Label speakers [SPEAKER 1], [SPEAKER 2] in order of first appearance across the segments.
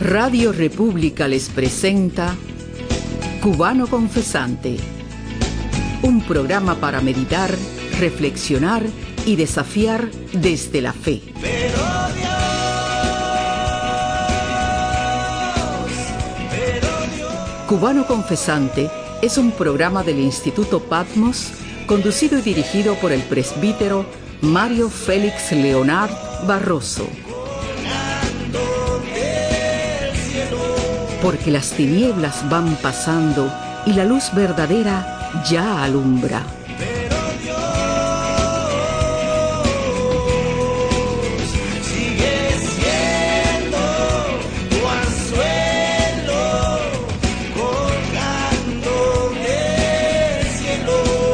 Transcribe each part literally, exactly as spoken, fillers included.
[SPEAKER 1] Radio República les presenta Cubano Confesante, un programa para meditar, reflexionar y desafiar desde la fe.
[SPEAKER 2] Pero Dios, pero Dios.
[SPEAKER 1] Cubano Confesante es un programa del Instituto Patmos, conducido y dirigido por el presbítero Mario Félix Leonard Barroso. Porque las tinieblas van pasando y la luz verdadera ya alumbra.
[SPEAKER 2] Pero Dios sigue siendo tu anzuelo colgando del cielo.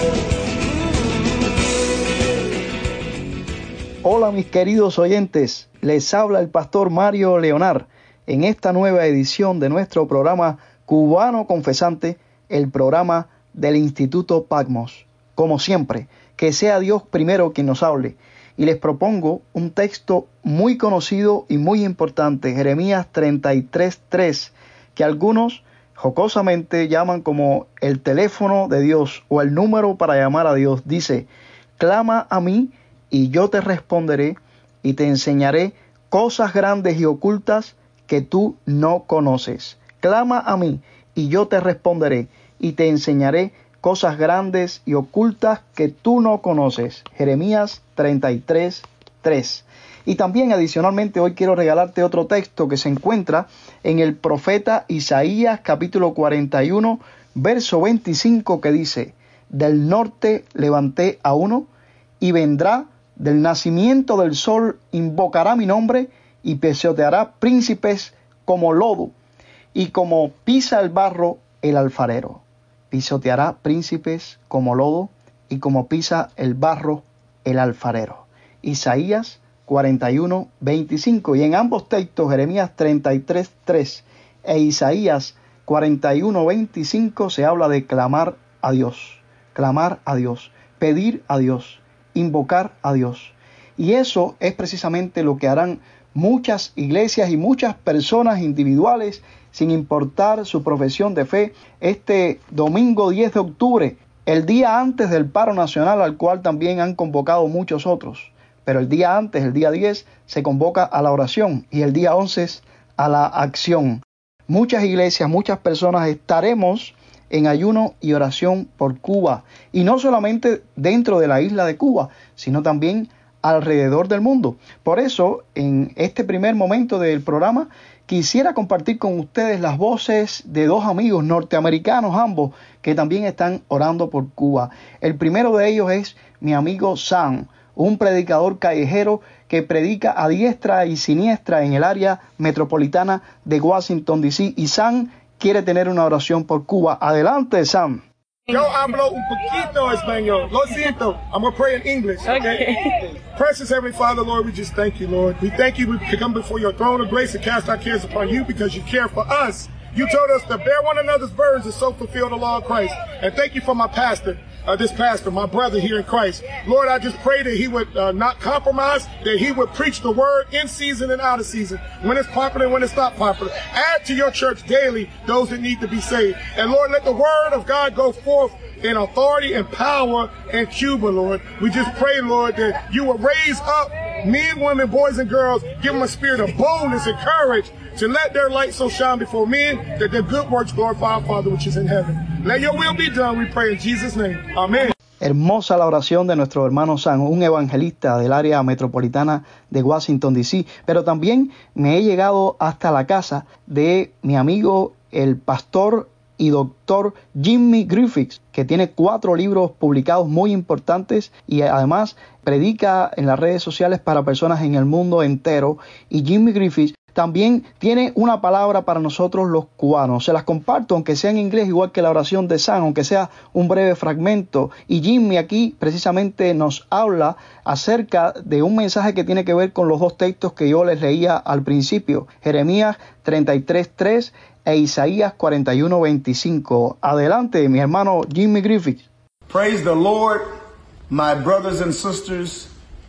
[SPEAKER 3] Hola mis queridos oyentes, les habla el pastor Mario Leonard en esta nueva edición de nuestro programa Cubano Confesante, el programa del Instituto Patmos. Como siempre, que sea Dios primero quien nos hable. Y les propongo un texto muy conocido y muy importante, Jeremías treinta y tres tres, que algunos jocosamente llaman como el teléfono de Dios o el número para llamar a Dios. Dice: clama a mí y yo te responderé y te enseñaré cosas grandes y ocultas que tú no conoces. Clama a mí y yo te responderé y te enseñaré cosas grandes y ocultas que tú no conoces. Jeremías treinta y tres tres. Y también adicionalmente hoy quiero regalarte otro texto que se encuentra en el profeta Isaías capítulo cuarenta y uno verso veinticinco, que dice: del norte levanté a uno y vendrá, del nacimiento del sol invocará mi nombre y pisoteará príncipes como lodo, y como pisa el barro el alfarero. Pisoteará príncipes como lodo, y como pisa el barro el alfarero. Isaías cuarenta y uno veinticinco. Y en ambos textos, Jeremías treinta y tres tres e Isaías cuarenta y uno veinticinco, se habla de clamar a Dios. Clamar a Dios, pedir a Dios, invocar a Dios. Y eso es precisamente lo que harán muchas iglesias y muchas personas individuales, sin importar su profesión de fe, este domingo diez de octubre, el día antes del paro nacional, al cual también han convocado muchos otros. Pero el día antes, el día diez, se convoca a la oración y el día once a la acción. Muchas iglesias, muchas personas estaremos en ayuno y oración por Cuba. Y no solamente dentro de la isla de Cuba, sino también alrededor del mundo. Por eso, en este primer momento del programa, quisiera compartir con ustedes las voces de dos amigos norteamericanos, ambos, que también están orando por Cuba. El primero de ellos es mi amigo Sam, un predicador callejero que predica a diestra y siniestra en el área metropolitana de Washington, D C. Y Sam quiere tener una oración por Cuba. Adelante, Sam.
[SPEAKER 4] Yo hablo un poquito español. Lo siento. I'm going to pray in English. Okay? Okay. Precious Heavenly Father, Lord, we just thank you, Lord. We thank you to come before your throne of grace and cast our cares upon you because you care for us. You told us to bear one another's burdens and so fulfill the law of Christ. And thank you for my pastor, uh, this pastor, my brother here in Christ. Lord, I just pray that he would uh, not compromise, that he would preach the word in season and out of season, when it's popular and when it's not popular. Add to your church daily those that need to be saved. And Lord, let the word of God go forth in authority and power in Cuba, Lord. We just pray, Lord, that you will raise up men, women, boys, and girls, give them a spirit of boldness and courage to let their light so shine before men that their good works glorify our Father which is in heaven. Let your will be done, we pray in Jesus' name. Amen.
[SPEAKER 3] Hermosa la oración de nuestro hermano Sam, un evangelista del área metropolitana de Washington, D C. Pero también me he llegado hasta la casa de mi amigo, el pastor y doctor Jimmy Griffiths, que tiene cuatro libros publicados muy importantes y además predica en las redes sociales para personas en el mundo entero. Y Jimmy Griffiths también tiene una palabra para nosotros los cubanos. Se las comparto, aunque sea en inglés, igual que la oración de Sam, aunque sea un breve fragmento. Y Jimmy aquí precisamente nos habla acerca de un mensaje que tiene que ver con los dos textos que yo les leía al principio, Jeremías treinta y tres tres e Isaías cuarenta y uno veinticinco. Adelante, mi hermano Jimmy Griffith.
[SPEAKER 5] Praise the Lord, my brothers and sisters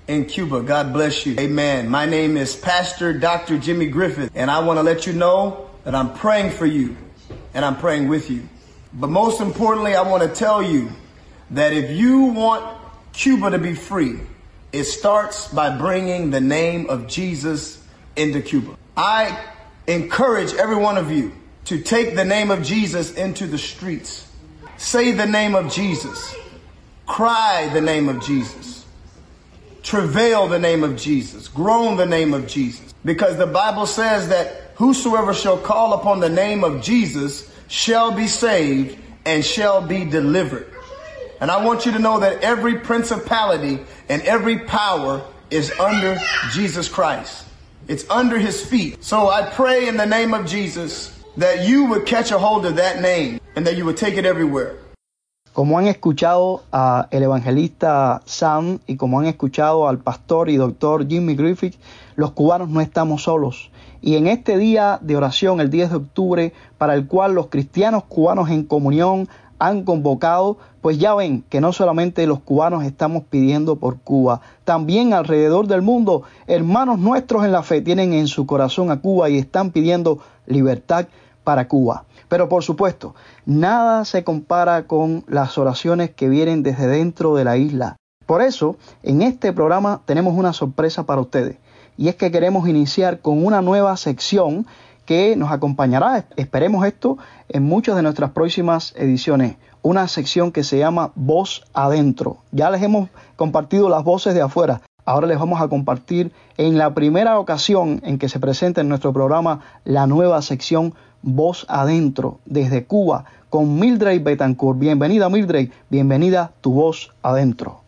[SPEAKER 5] in Cuba. God bless you. Amen. My name is Pastor Doctor Jimmy Griffith, and I want to let you know that I'm praying for you, and I'm praying with you. But most importantly, I want to tell you that if you want Cuba to be free, it starts by bringing the name of Jesus into Cuba. I encourage every one of you to take the name of Jesus into the streets. Say the name of Jesus. Cry the name of Jesus. Travail the name of Jesus. Groan the name of Jesus. Because the Bible says that whosoever shall call upon the name of Jesus shall be saved and shall be delivered. And I want you to know that every principality and every power is under Jesus Christ. It's under his feet. So I pray in the name of Jesus that you would catch a hold of that name and that you would take it everywhere.
[SPEAKER 3] Como han escuchado al evangelista Sam y como han escuchado al pastor y doctor Jimmy Griffith, los cubanos no estamos solos. Y en este día de oración, el diez de octubre, para el cual los cristianos cubanos en comunión han convocado, pues ya ven que no solamente los cubanos estamos pidiendo por Cuba, también alrededor del mundo, hermanos nuestros en la fe tienen en su corazón a Cuba y están pidiendo libertad para Cuba. Pero por supuesto, nada se compara con las oraciones que vienen desde dentro de la isla. Por eso, en este programa tenemos una sorpresa para ustedes. Y es que queremos iniciar con una nueva sección que nos acompañará, esperemos esto, en muchas de nuestras próximas ediciones. Una sección que se llama Voz Adentro. Ya les hemos compartido las voces de afuera. Ahora les vamos a compartir en la primera ocasión en que se presenta en nuestro programa la nueva sección Voz Adentro desde Cuba con Mildred Betancourt. Bienvenida Mildred, bienvenida Tu Voz Adentro.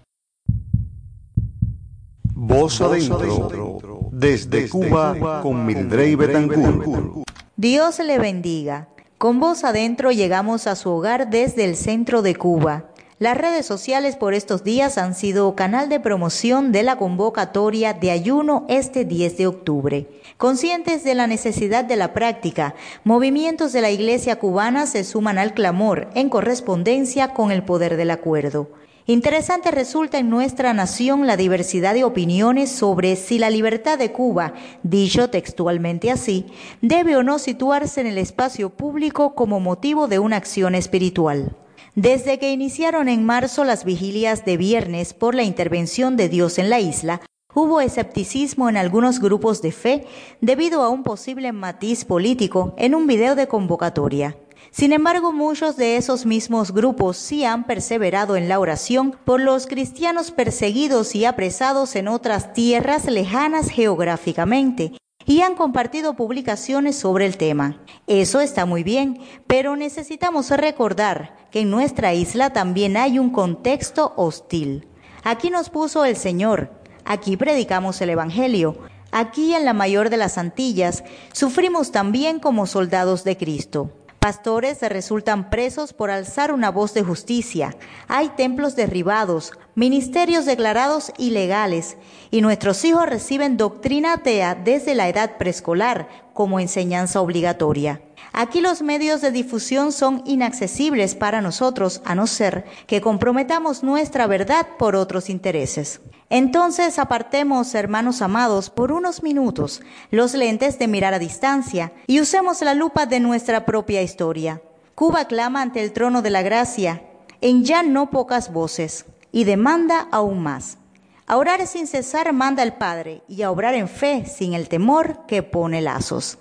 [SPEAKER 6] Voz Adentro desde Cuba con Mildred Betancourt.
[SPEAKER 7] Dios le bendiga. Con Voz Adentro llegamos a su hogar desde el centro de Cuba. Las redes sociales por estos días han sido canal de promoción de la convocatoria de ayuno este diez de octubre. Conscientes de la necesidad de la práctica, movimientos de la Iglesia cubana se suman al clamor en correspondencia con el poder del acuerdo. Interesante resulta en nuestra nación la diversidad de opiniones sobre si la libertad de Cuba, dicho textualmente así, debe o no situarse en el espacio público como motivo de una acción espiritual. Desde que iniciaron en marzo las vigilias de viernes por la intervención de Dios en la isla, hubo escepticismo en algunos grupos de fe debido a un posible matiz político en un video de convocatoria. Sin embargo, muchos de esos mismos grupos sí han perseverado en la oración por los cristianos perseguidos y apresados en otras tierras lejanas geográficamente, y han compartido publicaciones sobre el tema. Eso está muy bien, pero necesitamos recordar que en nuestra isla también hay un contexto hostil. Aquí nos puso el Señor, aquí predicamos el Evangelio, aquí en la mayor de las Antillas sufrimos también como soldados de Cristo. Pastores resultan presos por alzar una voz de justicia. Hay templos derribados, ministerios declarados ilegales y nuestros hijos reciben doctrina atea desde la edad preescolar como enseñanza obligatoria. Aquí los medios de difusión son inaccesibles para nosotros a no ser que comprometamos nuestra verdad por otros intereses. Entonces apartemos, hermanos amados, por unos minutos los lentes de mirar a distancia y usemos la lupa de nuestra propia historia. Cuba clama ante el trono de la gracia en ya no pocas voces y demanda aún más. A orar sin cesar manda el Padre y a obrar en fe sin el temor que pone lazos.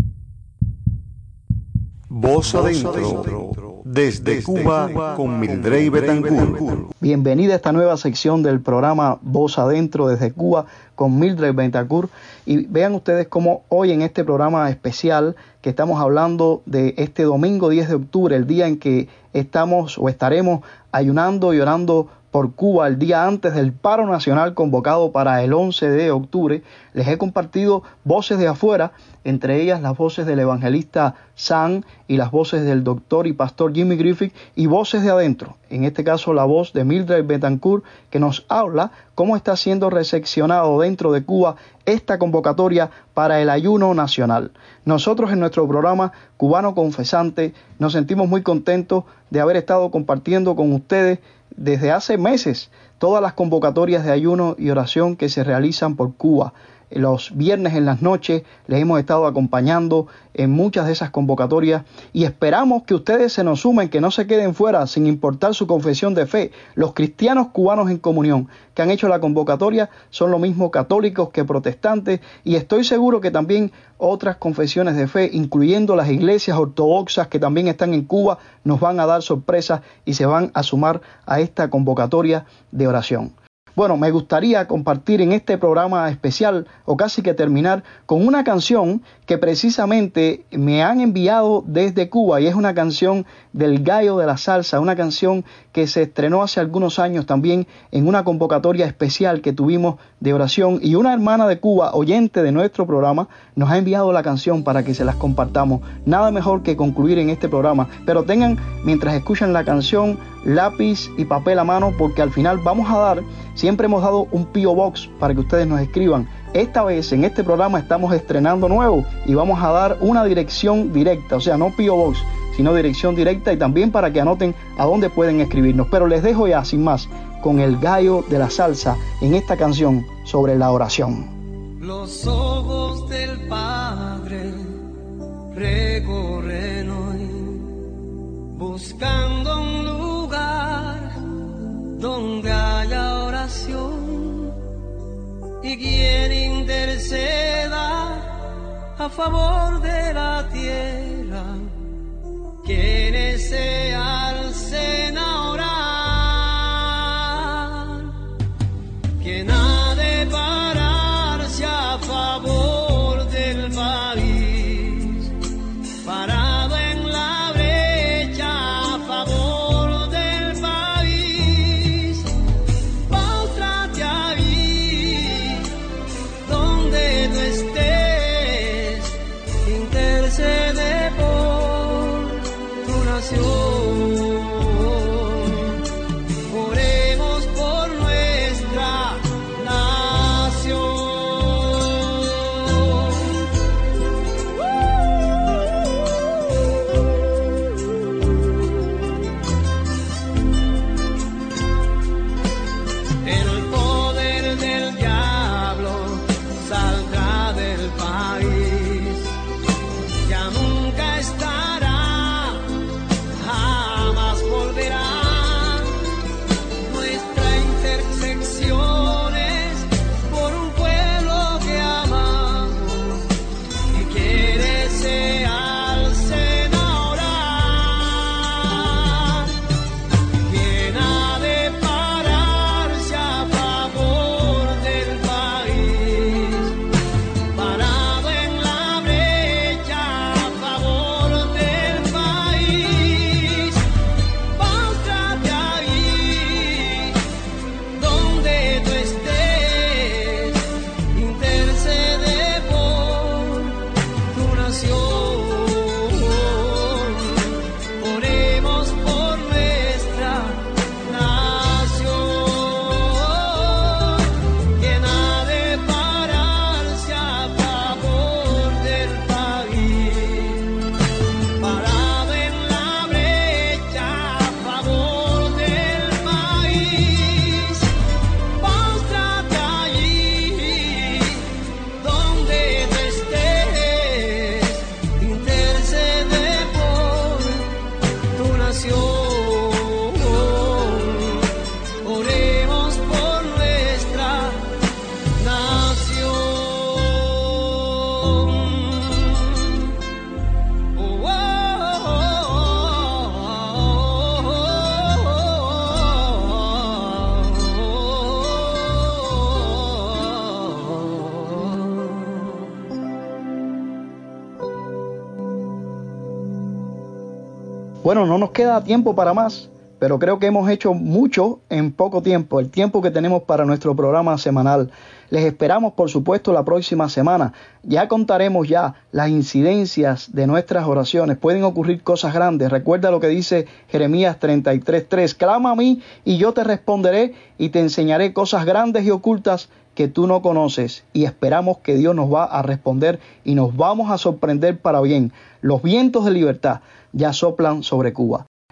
[SPEAKER 6] Voz Adentro desde Cuba con Mildred Betancourt.
[SPEAKER 3] Bienvenida a esta nueva sección del programa Voz Adentro desde Cuba con Mildred Betancourt. Y vean ustedes cómo hoy en este programa especial que estamos hablando de este domingo diez de octubre, el día en que estamos o estaremos ayunando y orando por Cuba, el día antes del paro nacional convocado para el once de octubre, les he compartido voces de afuera, entre ellas las voces del evangelista Sam y las voces del doctor y pastor Jimmy Griffith, y voces de adentro, en este caso la voz de Mildred Betancourt, que nos habla cómo está siendo recepcionado dentro de Cuba esta convocatoria para el ayuno nacional. Nosotros en nuestro programa Cubano Confesante nos sentimos muy contentos de haber estado compartiendo con ustedes desde hace meses todas las convocatorias de ayuno y oración que se realizan por Cuba. Los viernes en las noches les hemos estado acompañando en muchas de esas convocatorias y esperamos que ustedes se nos sumen, que no se queden fuera sin importar su confesión de fe. Los cristianos cubanos en comunión que han hecho la convocatoria son lo mismo católicos que protestantes, y estoy seguro que también otras confesiones de fe, incluyendo las iglesias ortodoxas que también están en Cuba, nos van a dar sorpresas y se van a sumar a esta convocatoria de oración. Bueno, me gustaría compartir en este programa especial, o casi que terminar, con una canción que precisamente me han enviado desde Cuba, y es una canción del Gallo de la Salsa, una canción que se estrenó hace algunos años también en una convocatoria especial que tuvimos de oración, y una hermana de Cuba, oyente de nuestro programa, nos ha enviado la canción para que se las compartamos. Nada mejor que concluir en este programa, pero tengan, mientras escuchan la canción, lápiz y papel a mano, porque al final vamos a dar, siempre hemos dado un P O Box para que ustedes nos escriban. Esta vez en este programa estamos estrenando nuevo y vamos a dar una dirección directa, o sea, no P O Box, sino dirección directa, y también para que anoten a dónde pueden escribirnos. Pero les dejo ya, sin más, con el Gallo de la Salsa en esta canción sobre la oración.
[SPEAKER 2] Los ojos del Padre recorren hoy, buscando un lugar donde haya oración, y quien interceda a favor de la tierra, quienes se alcen a orar, quien ha de pararse a favor del país, parado en la brecha a favor del país, póstrate ahí donde tú estés, intercede por tu nación. Oremos por nuestra nación. El poder del diablo saldrá del país, ya nunca estará, jamás volverá. Nuestra intersección es por un pueblo que amamos y quiere se alcen a orar. Quien ha de pararse a favor del país, parado en la brecha a favor del país, póstrate ahí donde tú estés, intercede por tu nación. Oremos por nuestra nación. Quien ha de pararse a favor del país, parado en la brecha a favor del país, póstrate allí donde tú estés, intercede por tu nación. Oremos por nuestra nación. Oh, oh,
[SPEAKER 3] Bueno, no nos queda tiempo para más, pero creo que hemos hecho mucho en poco tiempo, el tiempo que tenemos para nuestro programa semanal. Les esperamos, por supuesto, la próxima semana. Ya contaremos ya las incidencias de nuestras oraciones. Pueden ocurrir cosas grandes. Recuerda lo que dice Jeremías treinta y tres tres. Clama a mí y yo te responderé y te enseñaré cosas grandes y ocultas que tú no conoces. Y esperamos que Dios nos va a responder y nos vamos a sorprender para bien. Los vientos de libertad ya soplan sobre Cuba.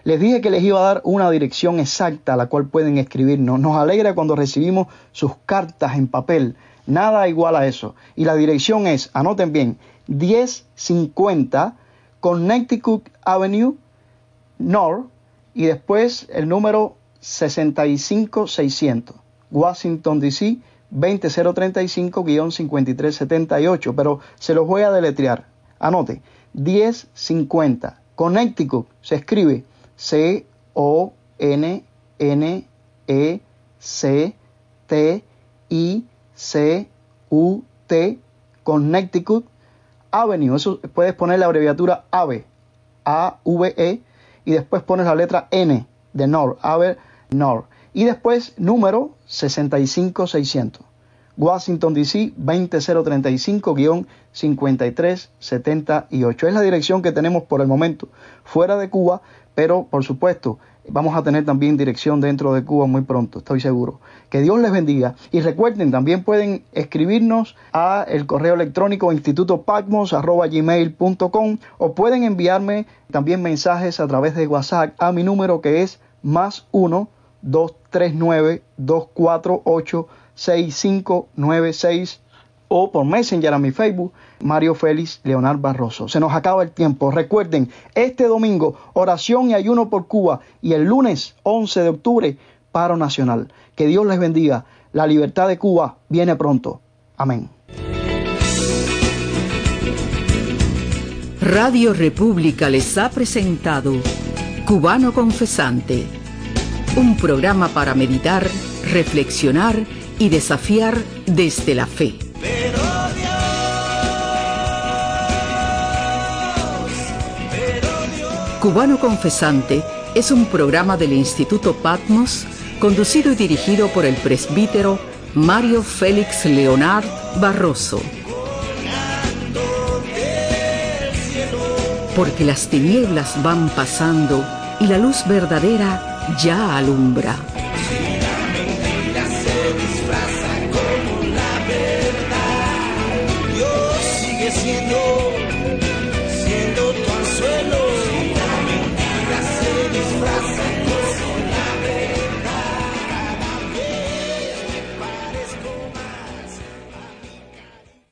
[SPEAKER 3] Les dije que les iba a dar una dirección exacta a la cual pueden escribirnos. Nos alegra cuando recibimos sus cartas en papel. Nada igual a eso. Y la dirección es, anoten bien, diez cincuenta Connecticut Avenue North y después el número sesenta y cinco seiscientos. Washington, D C veinte cero treinta y cinco cincuenta y tres setenta y ocho. Pero se los voy a deletrear. Anote, diez cincuenta Connecticut se escribe C O N N E C T I C U T, Connecticut Avenue. Eso puedes poner la abreviatura A V, A V E, y después pones la letra N de North, Ave North. Y después número sesenta y cinco seiscientos. Washington, D C veinte cero treinta y cinco cincuenta y tres setenta y ocho. Es la dirección que tenemos por el momento fuera de Cuba, pero por supuesto vamos a tener también dirección dentro de Cuba muy pronto, estoy seguro. Que Dios les bendiga. Y recuerden, también pueden escribirnos a el correo electrónico instituto patmos arroba gmail punto com o pueden enviarme también mensajes a través de WhatsApp a mi número que es más uno dos tres nueve dos cuatro ocho seis cinco nueve seis o por Messenger a mi Facebook, Mario Félix Leonard Barroso. Se nos acaba el tiempo. Recuerden, este domingo, oración y ayuno por Cuba y el lunes once de octubre, paro nacional. Que Dios les bendiga. La libertad de Cuba viene pronto. Amén.
[SPEAKER 1] Radio República les ha presentado Cubano Confesante, un programa para meditar, reflexionar y desafiar desde la fe.
[SPEAKER 2] Pero Dios, pero Dios.
[SPEAKER 1] Cubano Confesante es un programa del Instituto Patmos, conducido y dirigido por el presbítero Mario Félix Leonard Barroso. Porque las tinieblas van pasando y la luz verdadera ya alumbra.